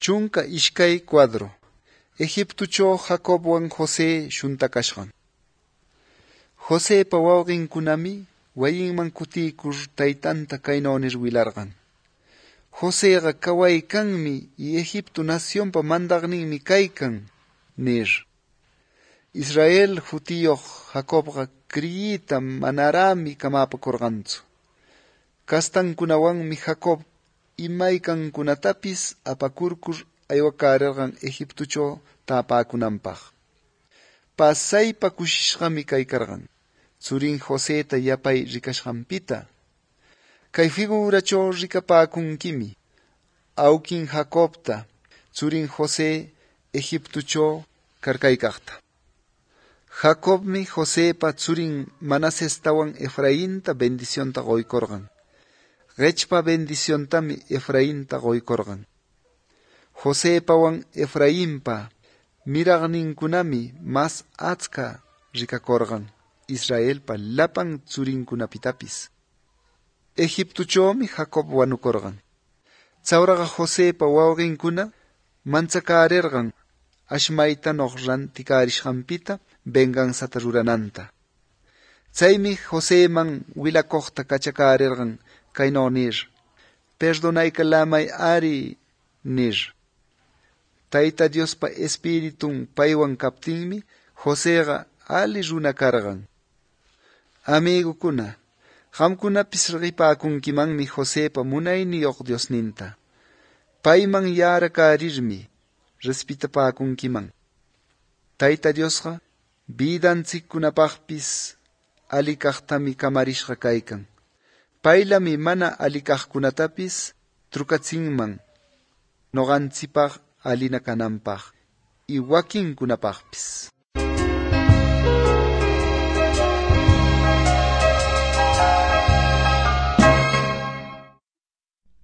Chunka ishkay cuadro. Egiptocho Jacobwan José shuntakashqan. Josépa wawqinkunami wayinman kutikur taytanta kaynaw nir wilarqan. Joséqa kawaykanmi y Egipto nacionpa mandaqninmi kaykan nir. Israel jutiyoq Jacobqa kriyita manarami kamapakurqantsu. Kastankunawanmi Jacob imaykankunatapis apakurkur aywakararqan Egiptocho tapakunanpaq. Pasaypa kushishqami kaykarqan, tsurin Joséta yapay rikashqanpita. Kay figuracho rikapakunkimi, awkin Jacobta, tsurin José Egiptocho karkaykaqta. Jacobmi Josépa tsurin Manasestawan Efraínta bendicionta qoykorqan. Qechpa bendiciontami Efraínta qoykorqan. Josépawan Efraínpa miraqninkunami mas achka rikakorqan Israelpa lapan tsurinkunapitapis. Egiptochomi Jacob wanukorqan. Chawraqa Josépa wawqinkuna manchakarirqan ashmaytanoq rantikarishqanpita vengansata rurananta. Chaymi Joséman wilakoqta kachakarirqan kaynaw nir: perdonaykalamay ari nir. Tayta Diospa Espiritun paywan kaptinmi Joséqa ali runa karqan. Amigukuna, qamkunapis ripakunkimanmi Josépa munayniyuq Diosninta. Payman yarakarirmi respetapakunkiman. Tayta Diosqa bidanchikkunapaqpis alikaqtami kamarishqa kaykan. Paylami mana alikaqkunatapis trukachinman noqanchipaq alina kananpaq y wakinkunapaqpis.